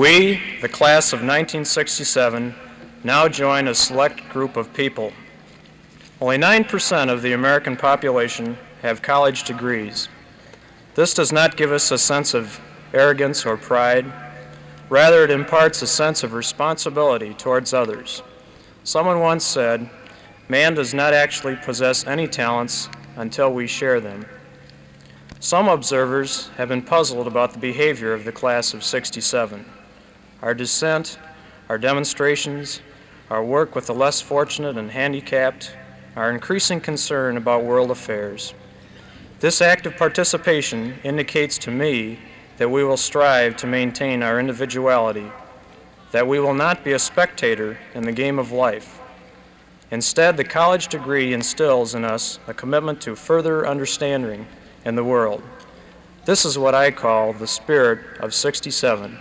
We, the class of 1967, now join a select group of people. Only 9% of the American population have college degrees. This does not give us a sense of arrogance or pride. Rather, it imparts a sense of responsibility towards others. Someone once said, "Man does not actually possess any talents until we share them." Some observers have been puzzled about the behavior of the class of '67. Our dissent, our demonstrations, our work with the less fortunate and handicapped, our increasing concern about world affairs. This active participation indicates to me that we will strive to maintain our individuality, that we will not be a spectator in the game of life. Instead, the college degree instills in us a commitment to further understanding in the world. This is what I call the spirit of '67.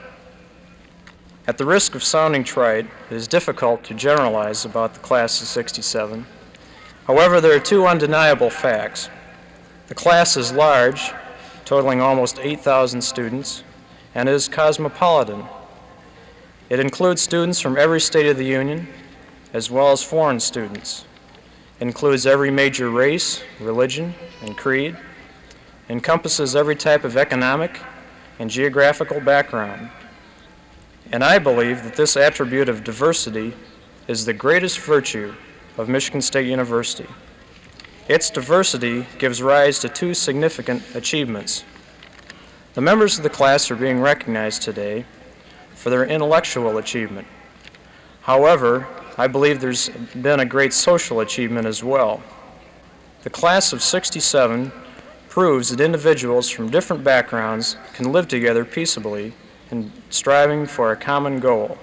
At the risk of sounding trite, it is difficult to generalize about the class of '67. However, there are two undeniable facts. The class is large, totaling almost 8,000 students, and is cosmopolitan. It includes students from every state of the Union, as well as foreign students. It includes every major race, religion, and creed. It encompasses every type of economic and geographical background. And I believe that this attribute of diversity is the greatest virtue of Michigan State University. Its diversity gives rise to two significant achievements. The members of the class are being recognized today for their intellectual achievement. However, I believe there's been a great social achievement as well. The class of '67 proves that individuals from different backgrounds can live together peaceably in striving for a common goal.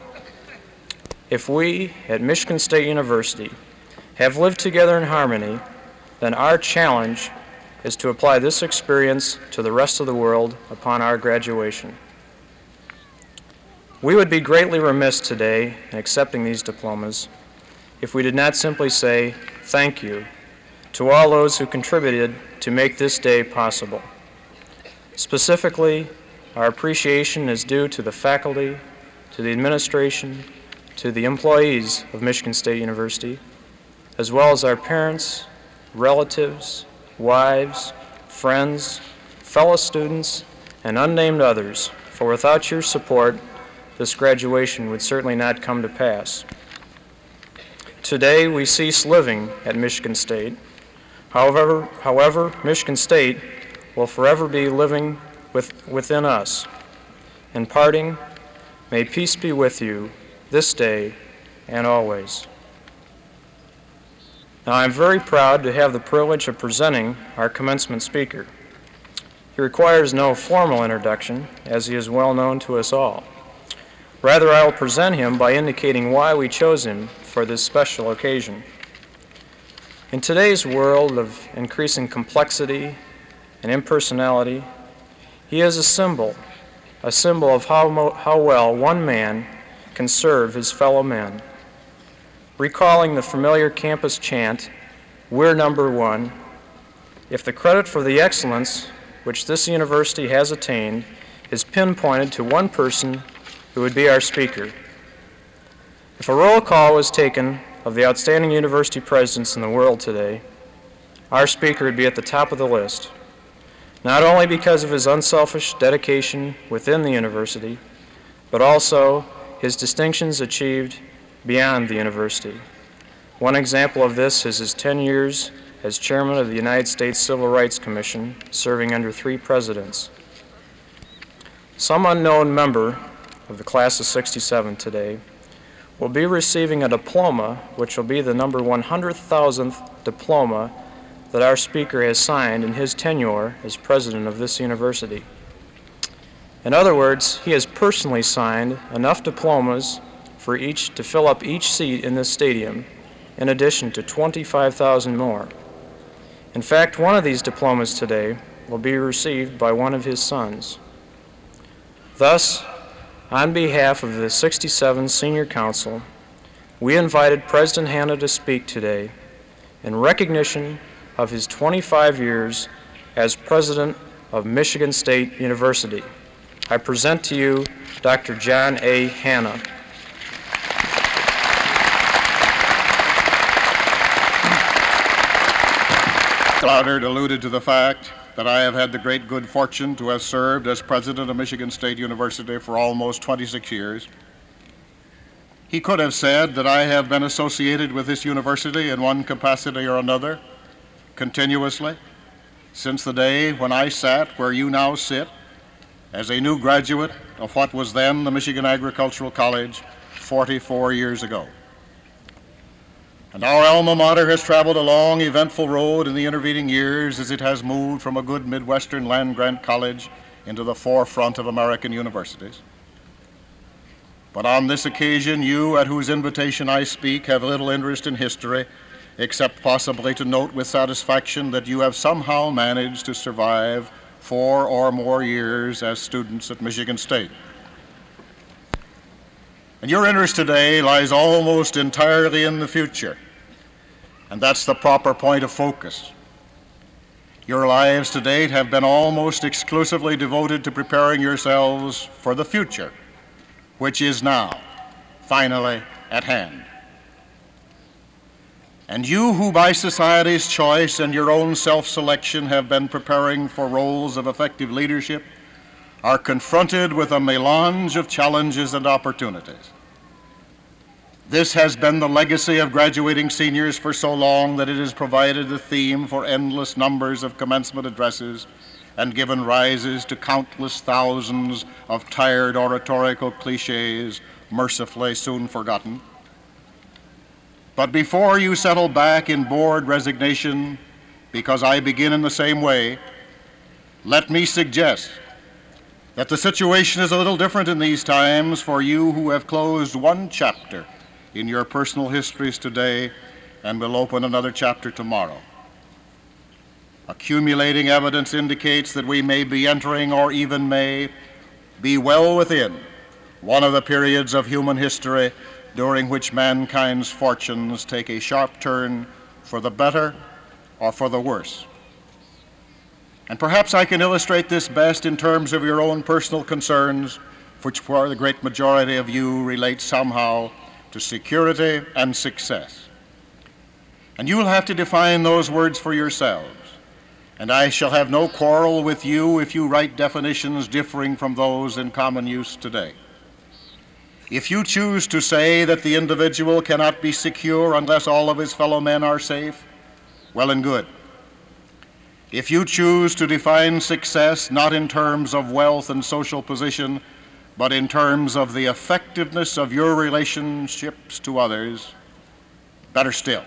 If we at Michigan State University have lived together in harmony, then our challenge is to apply this experience to the rest of the world upon our graduation. We would be greatly remiss today in accepting these diplomas if we did not simply say thank you to all those who contributed to make this day possible. Specifically, our appreciation is due to the faculty, to the administration, to the employees of Michigan State University, as well as our parents, relatives, wives, friends, fellow students, and unnamed others, for without your support, this graduation would certainly not come to pass. Today, we cease living at Michigan State. However, Michigan State will forever be living within us. In parting, may peace be with you this day and always. Now, I'm very proud to have the privilege of presenting our commencement speaker. He requires no formal introduction, as he is well known to us all. Rather, I will present him by indicating why we chose him for this special occasion. In today's world of increasing complexity and impersonality, he is a symbol of how well one man can serve his fellow men. Recalling the familiar campus chant, "We're number one," if the credit for the excellence which this university has attained is pinpointed to one person, it would be our speaker. If a roll call was taken of the outstanding university presidents in the world today, our speaker would be at the top of the list, not only because of his unselfish dedication within the university, but also his distinctions achieved beyond the university. One example of this is his 10 years as chairman of the United States Civil Rights Commission, serving under 3 presidents. Some unknown member of the class of '67 today will be receiving a diploma which will be the number 100,000th diploma that our speaker has signed in his tenure as president of this university. In other words, he has personally signed enough diplomas for each to fill up each seat in this stadium, in addition to 25,000 more. In fact, one of these diplomas today will be received by one of his sons. Thus, on behalf of the '67 Senior Council, we invited President Hanna to speak today in recognition of his 25 years as president of Michigan State University. I present to you Dr. John A. Hanna. Goddard alluded to the fact that I have had the great good fortune to have served as president of Michigan State University for almost 26 years. He could have said that I have been associated with this university in one capacity or another continuously since the day when I sat where you now sit as a new graduate of what was then the Michigan Agricultural College 44 years ago. And our alma mater has traveled a long, eventful road in the intervening years as it has moved from a good Midwestern land-grant college into the forefront of American universities. But on this occasion, you, at whose invitation I speak, have little interest in history, except possibly to note with satisfaction that you have somehow managed to survive 4 or more years as students at Michigan State. And your interest today lies almost entirely in the future, and that's the proper point of focus. Your lives to date have been almost exclusively devoted to preparing yourselves for the future, which is now, finally, at hand. And you who by society's choice and your own self-selection have been preparing for roles of effective leadership are confronted with a melange of challenges and opportunities. This has been the legacy of graduating seniors for so long that it has provided the theme for endless numbers of commencement addresses and given rises to countless thousands of tired oratorical cliches, mercifully soon forgotten. But before you settle back in bored resignation, because I begin in the same way, let me suggest that the situation is a little different in these times for you who have closed one chapter in your personal histories today and will open another chapter tomorrow. Accumulating evidence indicates that we may be entering, or even may be well within, one of the periods of human history during which mankind's fortunes take a sharp turn for the better or for the worse. And perhaps I can illustrate this best in terms of your own personal concerns, which for the great majority of you relate somehow to security and success. And you will have to define those words for yourselves, and I shall have no quarrel with you if you write definitions differing from those in common use today. If you choose to say that the individual cannot be secure unless all of his fellow men are safe, well and good. If you choose to define success not in terms of wealth and social position, but in terms of the effectiveness of your relationships to others, better still.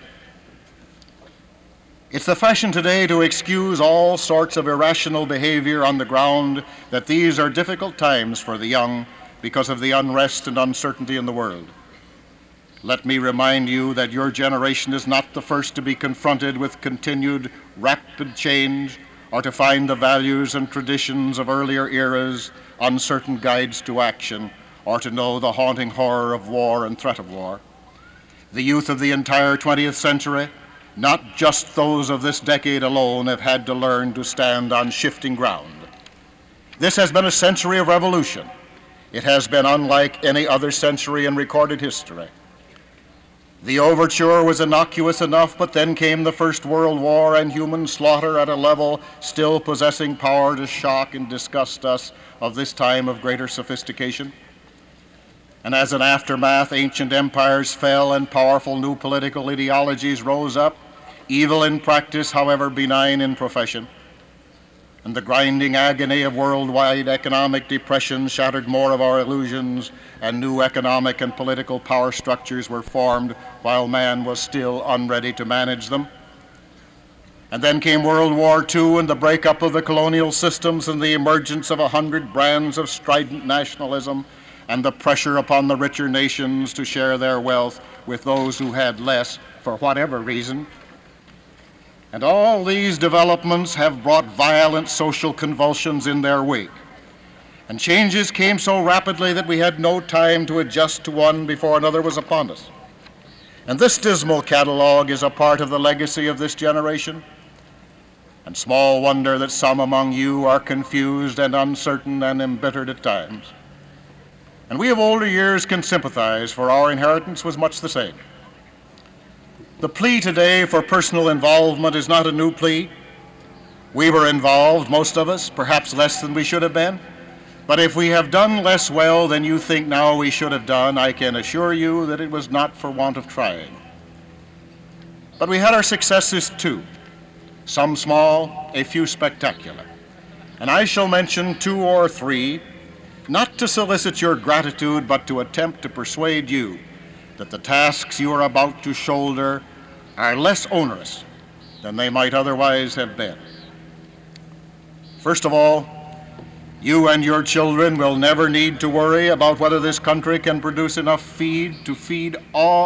It's the fashion today to excuse all sorts of irrational behavior on the ground that these are difficult times for the young because of the unrest and uncertainty in the world. Let me remind you that your generation is not the first to be confronted with continued rapid change or to find the values and traditions of earlier eras uncertain guides to action, or to know the haunting horror of war and threat of war. The youth of the entire 20th century, not just those of this decade alone, have had to learn to stand on shifting ground. This has been a century of revolution. It has been unlike any other century in recorded history. The overture was innocuous enough, but then came the First World War and human slaughter at a level still possessing power to shock and disgust us of this time of greater sophistication. And as an aftermath, ancient empires fell and powerful new political ideologies rose up, evil in practice, however benign in profession. And the grinding agony of worldwide economic depression shattered more of our illusions, and new economic and political power structures were formed while man was still unready to manage them. And then came World War II and the breakup of the colonial systems and the emergence of 100 brands of strident nationalism and the pressure upon the richer nations to share their wealth with those who had less for whatever reason. And all these developments have brought violent social convulsions in their wake. And changes came so rapidly that we had no time to adjust to one before another was upon us. And this dismal catalog is a part of the legacy of this generation. and small wonder that some among you are confused and uncertain and embittered at times. And we of older years can sympathize, for our inheritance was much the same. The plea today for personal involvement is not a new plea. We were involved, most of us, perhaps less than we should have been. But if we have done less well than you think now we should have done, I can assure you that it was not for want of trying. But we had our successes too, some small, a few spectacular. And I shall mention 2 or 3, not to solicit your gratitude, but to attempt to persuade you that the tasks you are about to shoulder are less onerous than they might otherwise have been. First of all, you and your children will never need to worry about whether this country can produce enough food to feed all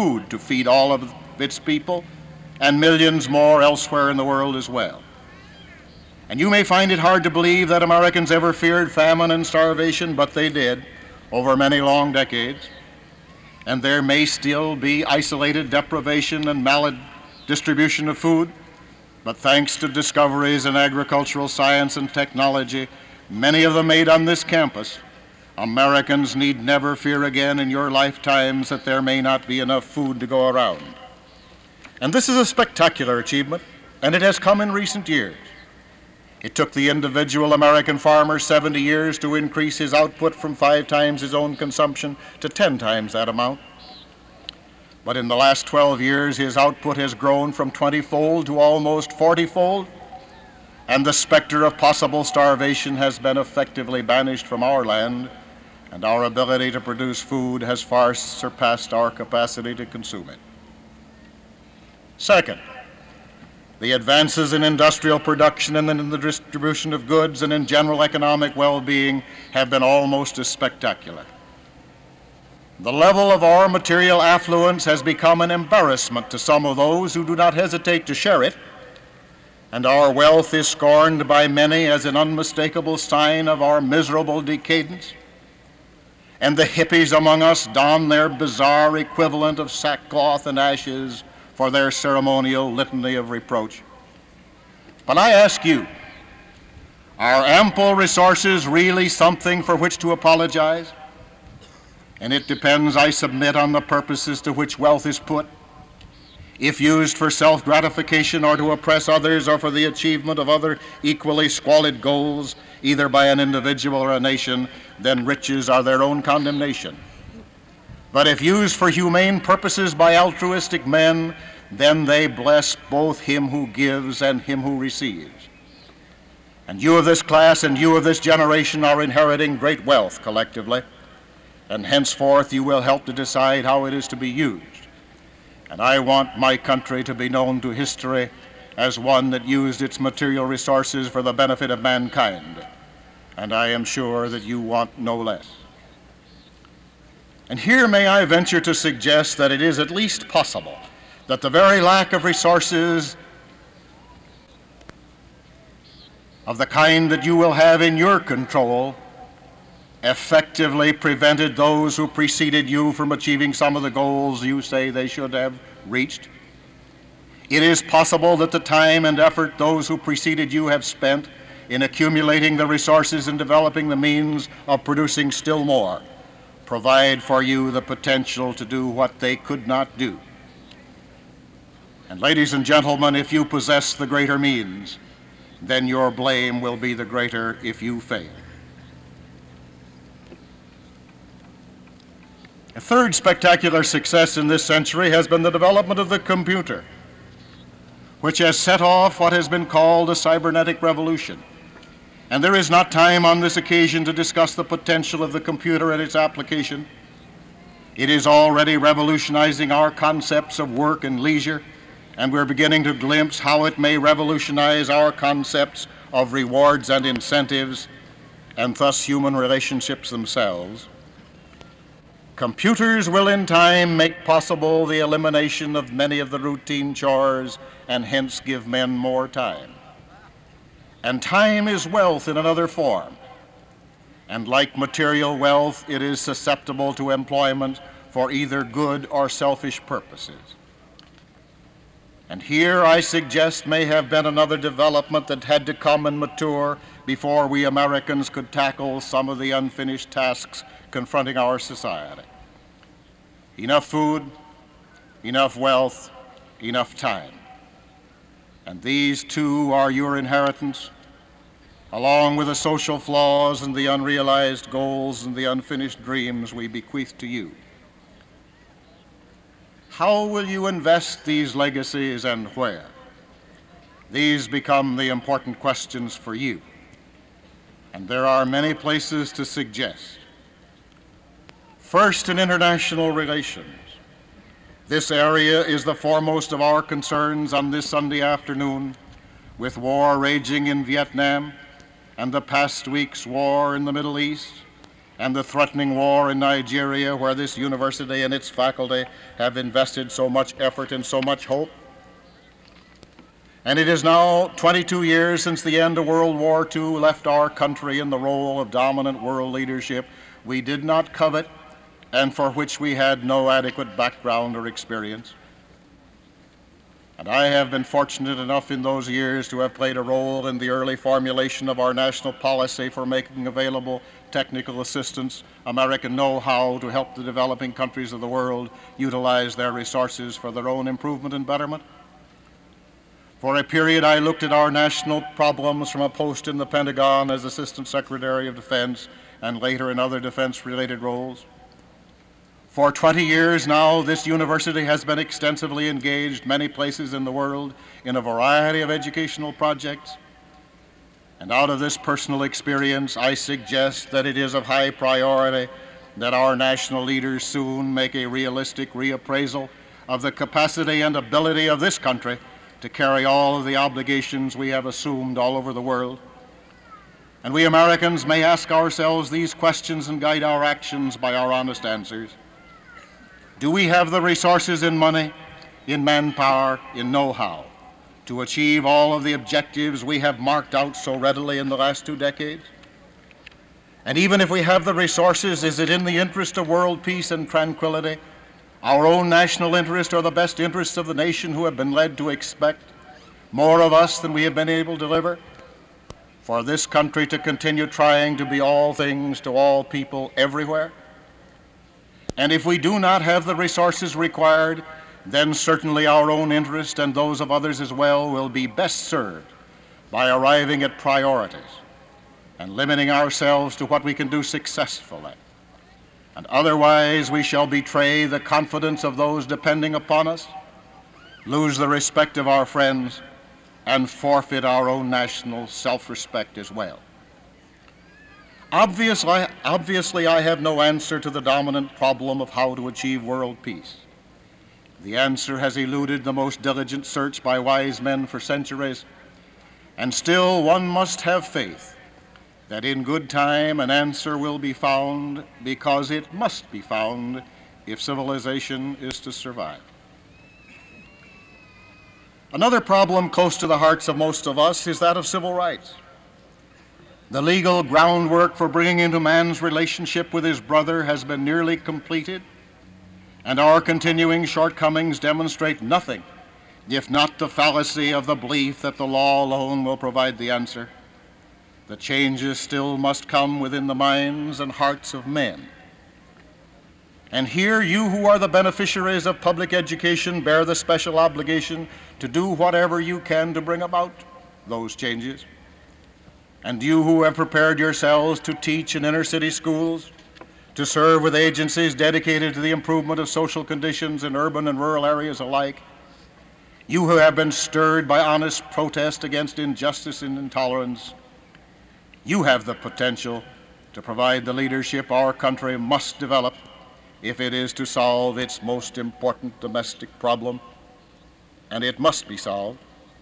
of its people, and millions more elsewhere in the world as well. And you may find it hard to believe that Americans ever feared famine and starvation, but they did over many long decades. And there may still be isolated deprivation and maldistribution of food, but thanks to discoveries in agricultural science and technology, many of them made on this campus, Americans need never fear again in your lifetimes that there may not be enough food to go around. And this is a spectacular achievement, and it has come in recent years. It took the individual American farmer 70 years to increase his output from 5 times his own consumption to 10 times that amount. But in the last 12 years, his output has grown from 20-fold to almost 40-fold, and the specter of possible starvation has been effectively banished from our land, and our ability to produce food has far surpassed our capacity to consume it. Second, the advances in industrial production and in the distribution of goods and in general economic well-being have been almost as spectacular. The level of our material affluence has become an embarrassment to some of those who do not hesitate to share it, and our wealth is scorned by many as an unmistakable sign of our miserable decadence. And the hippies among us don their bizarre equivalent of sackcloth and ashes for their ceremonial litany of reproach. But I ask you, are ample resources really something for which to apologize? And it depends, I submit, on the purposes to which wealth is put. If used for self-gratification or to oppress others or for the achievement of other equally squalid goals, either by an individual or a nation, then riches are their own condemnation. But if used for humane purposes by altruistic men, then they bless both him who gives and him who receives. And you of this class and you of this generation are inheriting great wealth collectively, and henceforth you will help to decide how it is to be used. And I want my country to be known to history as one that used its material resources for the benefit of mankind, and I am sure that you want no less. And here may I venture to suggest that it is at least possible that the very lack of resources of the kind that you will have in your control effectively prevented those who preceded you from achieving some of the goals you say they should have reached. It is possible that the time and effort those who preceded you have spent in accumulating the resources and developing the means of producing still more provide for you the potential to do what they could not do. And ladies and gentlemen, if you possess the greater means, then your blame will be the greater if you fail. A third spectacular success in this century has been the development of the computer, which has set off what has been called a cybernetic revolution. And there is not time on this occasion to discuss the potential of the computer and its application. It is already revolutionizing our concepts of work and leisure, and we're beginning to glimpse how it may revolutionize our concepts of rewards and incentives, and thus human relationships themselves. Computers will in time make possible the elimination of many of the routine chores and hence give men more time. And time is wealth in another form. And like material wealth, it is susceptible to employment for either good or selfish purposes. And here, I suggest, may have been another development that had to come and mature before we Americans could tackle some of the unfinished tasks confronting our society. Enough food, enough wealth, enough time. And these too are your inheritance, along with the social flaws and the unrealized goals and the unfinished dreams we bequeath to you. How will you invest these legacies and where? These become the important questions for you. And there are many places to suggest. First, in international relations. This area is the foremost of our concerns on this Sunday afternoon, with war raging in Vietnam, and the past week's war in the Middle East, and the threatening war in Nigeria, where this university and its faculty have invested so much effort and so much hope. And it is now 22 years since the end of World War II left our country in the role of dominant world leadership we did not covet and for which we had no adequate background or experience. And I have been fortunate enough in those years to have played a role in the early formulation of our national policy for making available technical assistance, American know-how to help the developing countries of the world utilize their resources for their own improvement and betterment. For a period, I looked at our national problems from a post in the Pentagon as Assistant Secretary of Defense and later in other defense-related roles. For 20 years now, this university has been extensively engaged many places in the world in a variety of educational projects. And out of this personal experience, I suggest that it is of high priority that our national leaders soon make a realistic reappraisal of the capacity and ability of this country to carry all of the obligations we have assumed all over the world. And we Americans may ask ourselves these questions and guide our actions by our honest answers. Do we have the resources in money, in manpower, in know-how to achieve all of the objectives we have marked out so readily in the last 2 decades? And even if we have the resources, is it in the interest of world peace and tranquility, our own national interest or the best interests of the nation who have been led to expect more of us than we have been able to deliver, for this country to continue trying to be all things to all people everywhere? And if we do not have the resources required, then certainly our own interest and those of others as well will be best served by arriving at priorities and limiting ourselves to what we can do successfully. And otherwise we shall betray the confidence of those depending upon us, lose the respect of our friends, and forfeit our own national self-respect as well. Obviously, I have no answer to the dominant problem of how to achieve world peace. The answer has eluded the most diligent search by wise men for centuries, and still one must have faith that in good time an answer will be found, because it must be found if civilization is to survive. Another problem close to the hearts of most of us is that of civil rights. The legal groundwork for bringing into man's relationship with his brother has been nearly completed, and our continuing shortcomings demonstrate nothing if not the fallacy of the belief that the law alone will provide the answer. The changes still must come within the minds and hearts of men. And here, you who are the beneficiaries of public education bear the special obligation to do whatever you can to bring about those changes. And you who have prepared yourselves to teach in inner city schools, to serve with agencies dedicated to the improvement of social conditions in urban and rural areas alike, you who have been stirred by honest protest against injustice and intolerance, you have the potential to provide the leadership our country must develop if it is to solve its most important domestic problem, and it must be solved.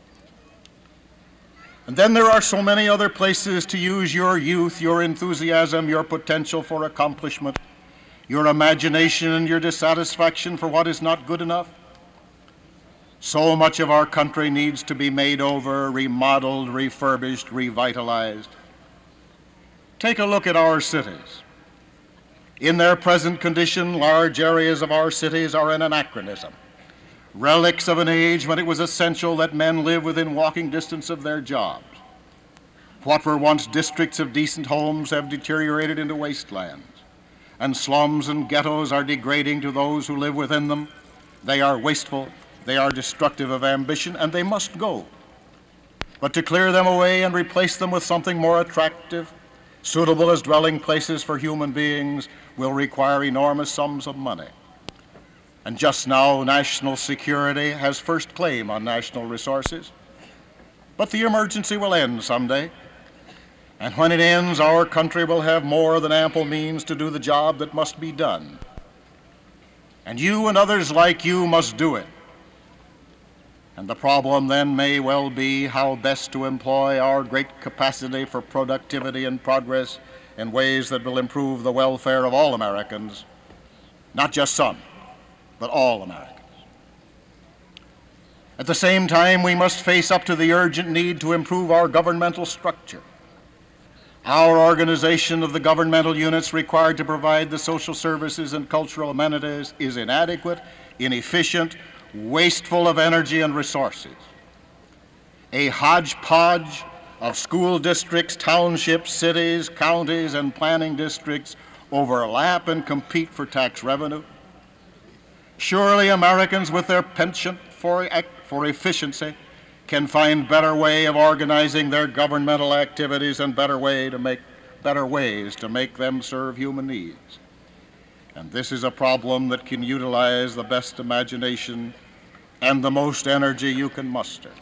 And then there are so many other places to use your youth, your enthusiasm, your potential for accomplishment, your imagination and your dissatisfaction for what is not good enough. So much of our country needs to be made over, remodeled, refurbished, revitalized. Take a look at our cities. In their present condition, large areas of our cities are an anachronism, relics of an age when it was essential that men live within walking distance of their jobs. What were once districts of decent homes have deteriorated into wastelands, and slums and ghettos are degrading to those who live within them. They are wasteful, they are destructive of ambition, and they must go. But to clear them away and replace them with something more attractive, suitable as dwelling places for human beings, will require enormous sums of money. And just now, national security has first claim on national resources. But the emergency will end someday. And when it ends, our country will have more than ample means to do the job that must be done. And you and others like you must do it. And the problem then may well be how best to employ our great capacity for productivity and progress in ways that will improve the welfare of all Americans, not just some, but all Americans. At the same time, we must face up to the urgent need to improve our governmental structure. Our organization of the governmental units required to provide the social services and cultural amenities is inadequate, inefficient, wasteful of energy and resources. A hodgepodge of school districts, townships, cities, counties, and planning districts overlap and compete for tax revenue. Surely Americans with their penchant for efficiency can find better way of organizing their governmental activities and better ways to make them serve human needs. And this is a problem that can utilize the best imagination and the most energy you can muster.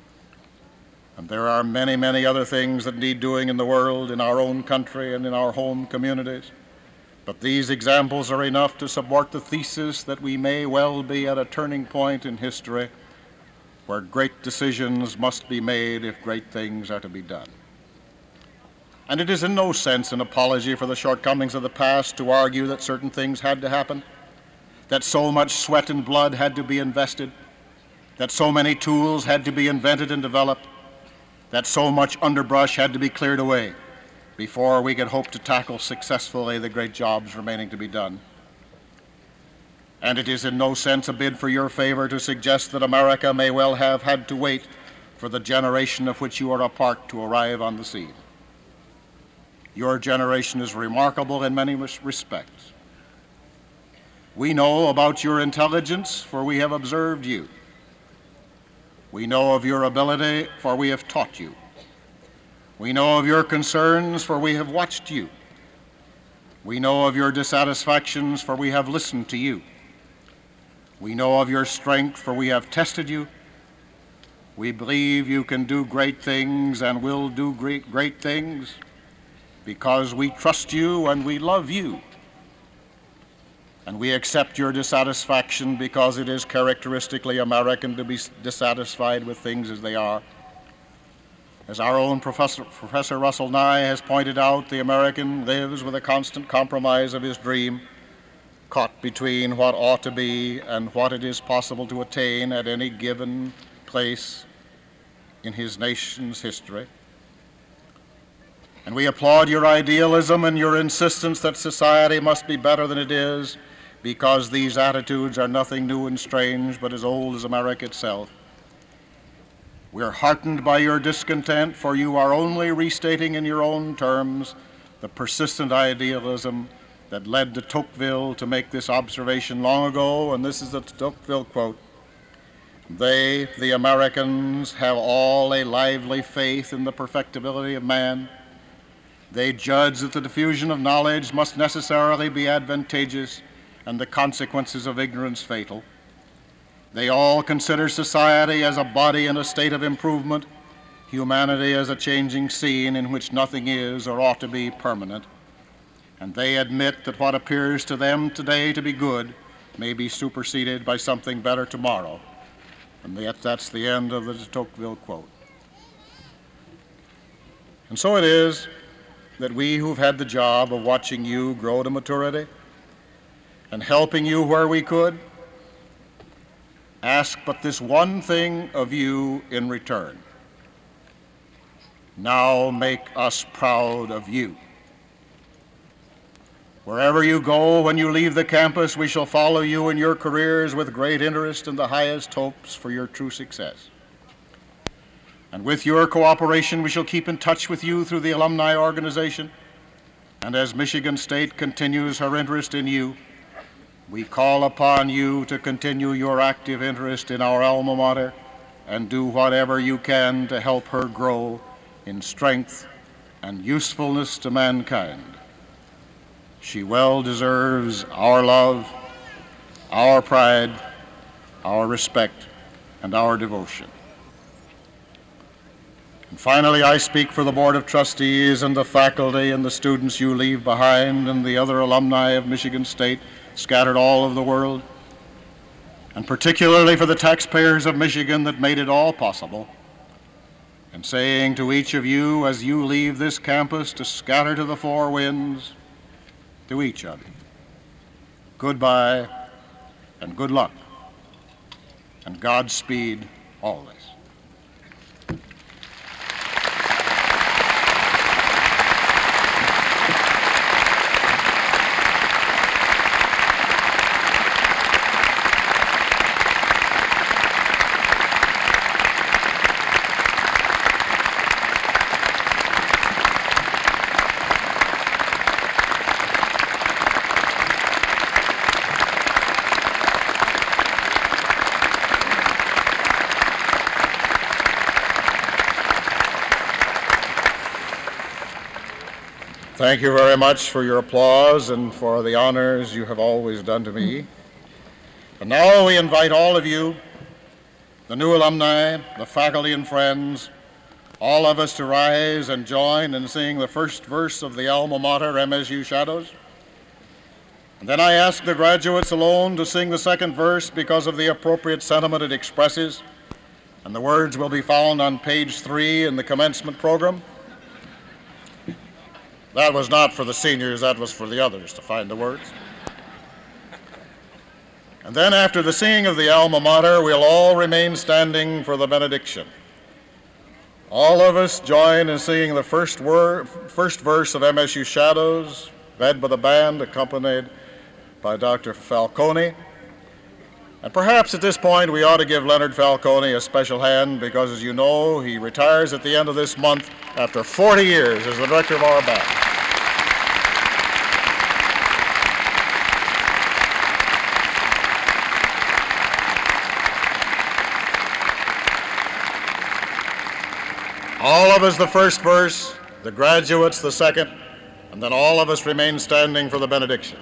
And there are many, many other things that need doing in the world, in our own country and in our home communities. But these examples are enough to support the thesis that we may well be at a turning point in history where great decisions must be made if great things are to be done. And it is in no sense an apology for the shortcomings of the past to argue that certain things had to happen, that so much sweat and blood had to be invested, that so many tools had to be invented and developed, that so much underbrush had to be cleared away before we could hope to tackle successfully the great jobs remaining to be done. And it is in no sense a bid for your favor to suggest that America may well have had to wait for the generation of which you are a part to arrive on the scene. Your generation is remarkable in many respects. We know about your intelligence, for we have observed you. We know of your ability, for we have taught you. We know of your concerns, for we have watched you. We know of your dissatisfactions, for we have listened to you. We know of your strength, for we have tested you. We believe you can do great things and will do great things because we trust you and we love you. And we accept your dissatisfaction because it is characteristically American to be dissatisfied with things as they are. As our own Professor Russell Nye has pointed out, the American lives with a constant compromise of his dream, caught between what ought to be and what it is possible to attain at any given place in his nation's history. And we applaud your idealism and your insistence that society must be better than it is, because these attitudes are nothing new and strange, but as old as America itself. We are heartened by your discontent, for you are only restating in your own terms the persistent idealism that led de Tocqueville to make this observation long ago, and this is a Tocqueville quote: "They, the Americans, have all a lively faith in the perfectibility of man. They judge that the diffusion of knowledge must necessarily be advantageous and the consequences of ignorance fatal. They all consider society as a body in a state of improvement, humanity as a changing scene in which nothing is or ought to be permanent. And they admit that what appears to them today to be good may be superseded by something better tomorrow." And yet that's the end of the de Tocqueville quote. And so it is that we who've had the job of watching you grow to maturity and helping you where we could ask but this one thing of you in return: now make us proud of you. Wherever you go, when you leave the campus, we shall follow you in your careers with great interest and the highest hopes for your true success. And with your cooperation, we shall keep in touch with you through the alumni organization. And as Michigan State continues her interest in you, we call upon you to continue your active interest in our alma mater and do whatever you can to help her grow in strength and usefulness to mankind. She well deserves our love, our pride, our respect, and our devotion. And finally, I speak for the Board of Trustees and the faculty and the students you leave behind and the other alumni of Michigan State scattered all over the world, and particularly for the taxpayers of Michigan that made it all possible, and saying to each of you as you leave this campus to scatter to the four winds, to each of you, goodbye and good luck, and Godspeed always. Thank you very much for your applause and for the honors you have always done to me. And now we invite all of you, the new alumni, the faculty and friends, all of us to rise and join in singing the first verse of the alma mater, MSU Shadows. And then I ask the graduates alone to sing the second verse because of the appropriate sentiment it expresses. And the words will be found on page 3 in the commencement program. That was not for the seniors, that was for the others to find the words. And then after the singing of the alma mater, we'll all remain standing for the benediction. All of us join in singing the first verse of MSU Shadows, led by the band, accompanied by Dr. Falcone. And perhaps at this point we ought to give Leonard Falcone a special hand because, as you know, he retires at the end of this month after 40 years as the director of our band. All of us the first verse, the graduates the second, and then all of us remain standing for the benediction.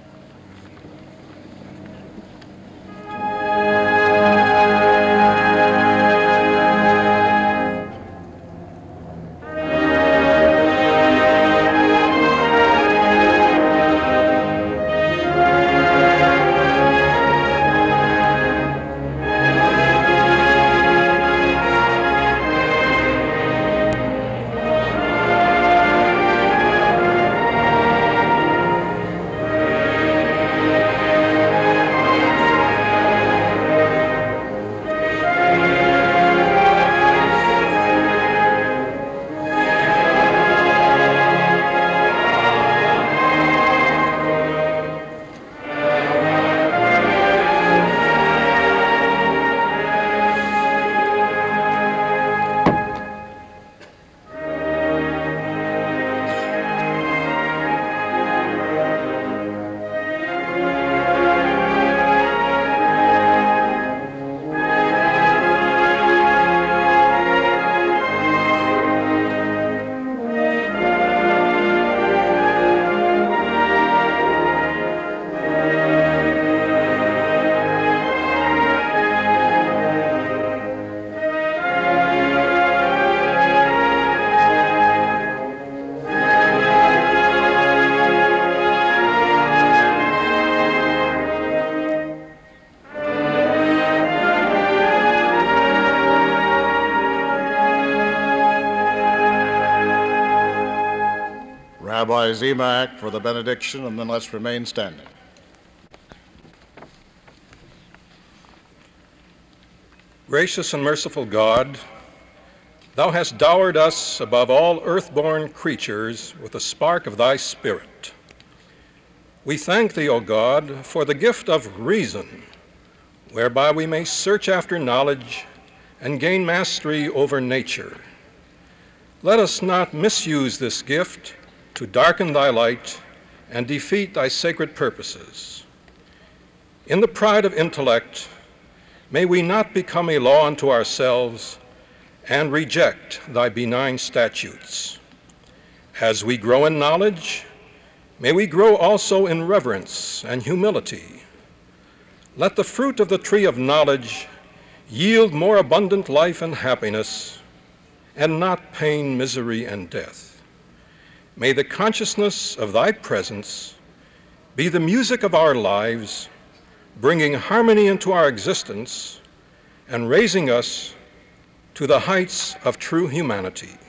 Rabbi Zemak for the benediction, and then let's remain standing. Gracious and merciful God, thou hast dowered us above all earth-born creatures with a spark of thy Spirit. We thank thee, O God, for the gift of reason, whereby we may search after knowledge and gain mastery over nature. Let us not misuse this gift to darken thy light and defeat thy sacred purposes. In the pride of intellect, may we not become a law unto ourselves and reject thy benign statutes. As we grow in knowledge, may we grow also in reverence and humility. Let the fruit of the tree of knowledge yield more abundant life and happiness, and not pain, misery, and death. May the consciousness of thy presence be the music of our lives, bringing harmony into our existence and raising us to the heights of true humanity.